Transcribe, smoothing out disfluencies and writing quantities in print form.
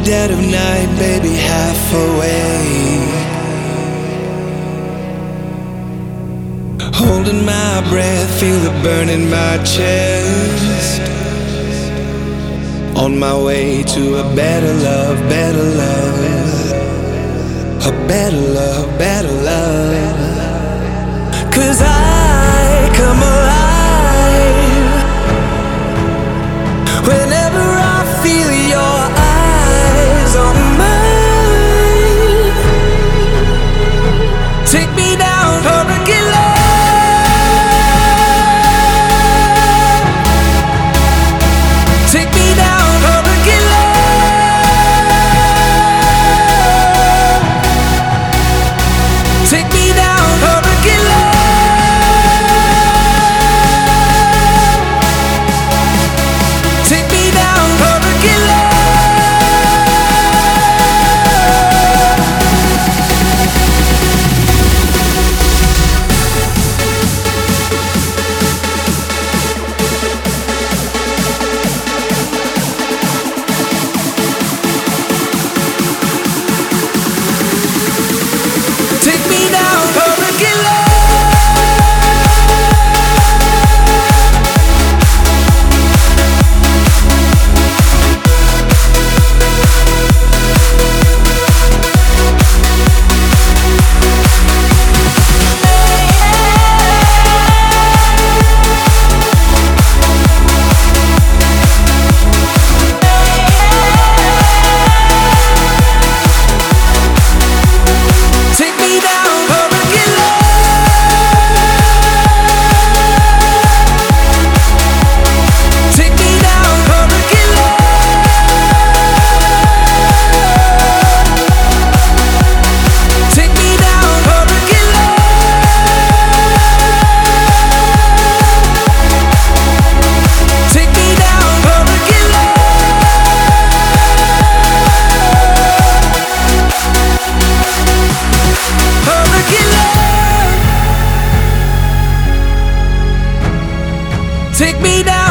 dead of night, baby, half awake, holding my breath, feel it burn in my chest. On my way to a better love, better love, a better love, better love. 'Cause I come alive whenever I feel your eyes on mine. Take me down, hurricane love. Take me down, hurricane love. Take me down, hurricane love. Take me down, hurricane love. Take me down, hurricane love. Take me down, hurricane love. Take me down, hurricane love. Take me down, hurricane love. Take me down, hurricane love. Hurricane love. Take me down.